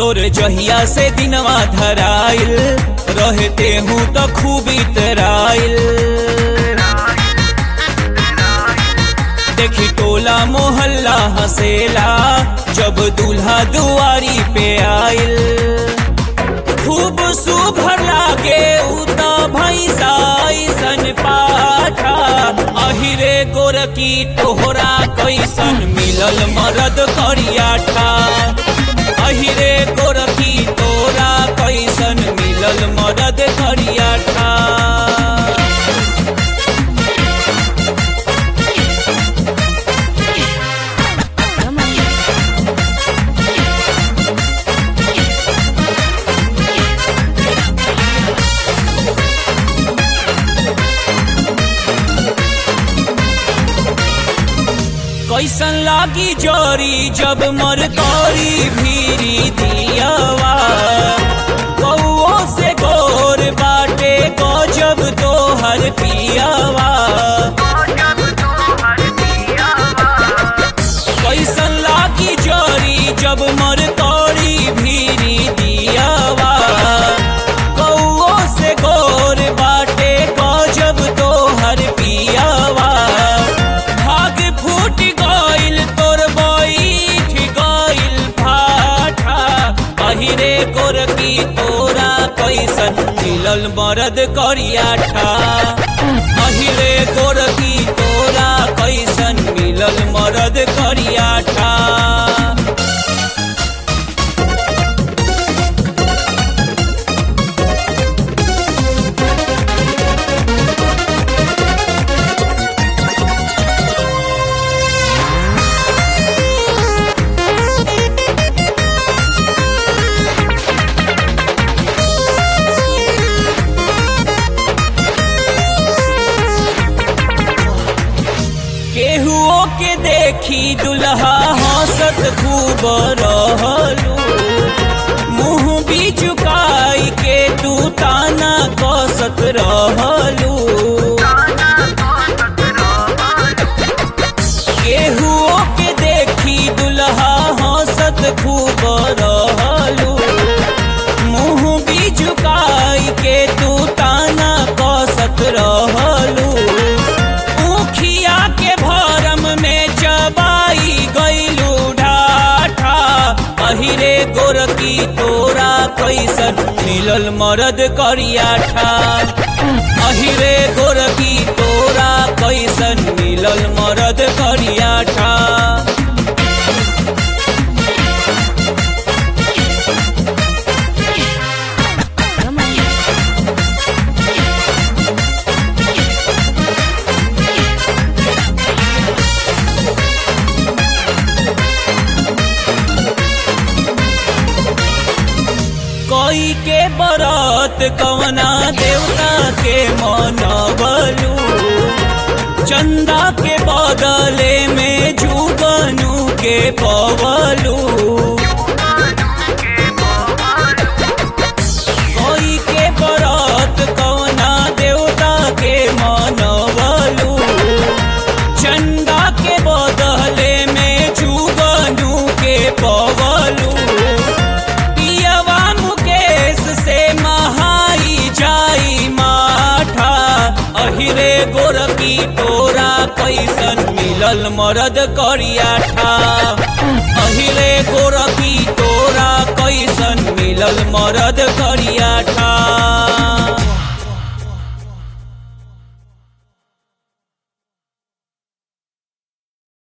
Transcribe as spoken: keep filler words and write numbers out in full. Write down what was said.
तोर जहिया से दिनवा धराइल रहते हूँ तो खूब इतराइल। देखी टोला मोहल्ला हसेला जब दूल्हा दुआरी पे आइल। खूब सुभर लागे उता भैंसा ऐसन पाठा अहिरे गोरकी तोहरा कैसन मिलल मरद करियाठा। अहिरे गोरकी तोरा कैसन मिलल मरद करियाठा। कैसन लागी जोरी जब मरकरी भीरी दियावा। कौओ से गोर बाटे गजब तोहर पियावा। कैसन लागी जोरी जब मरकरी भीरी दियावा। कौओ से गोर बाटे गजब तोहर पियावा। अहिरे गोरकी तोरा कैसन मिलल मरद करियाठा। अहिरे गोरकी तोरा कैसन मिलल मरद करियाठा। केहुओ के देखी दुल्हा हंसत खूब रहलू। मुँह भी झुकाई के तू ताना कसत रहलू। केहुओ के देखी दुल्हा हंसत खूब रहलू। मुँह भी झुकाई के तू ताना कसत रहलू। अहिरे गोरकी तोरा कैसन मिलल मरद करियाठा। अहिरे गोरकी तोरा कैसन मिलल मरद करियाठा। कोई के बरात कवना देवता के मनवलू। चंदा के बदले में जुगनू के पवलू। कोई के बरात कवना देवता के मनवलू। चंदा के बदले में जुगनू के पवलू। अहिरे गोरकी तोरा कैसन मिलल मरद करियाठा। अहिरे गोरकी तोरा कैसन मिलल मरद करियाठा।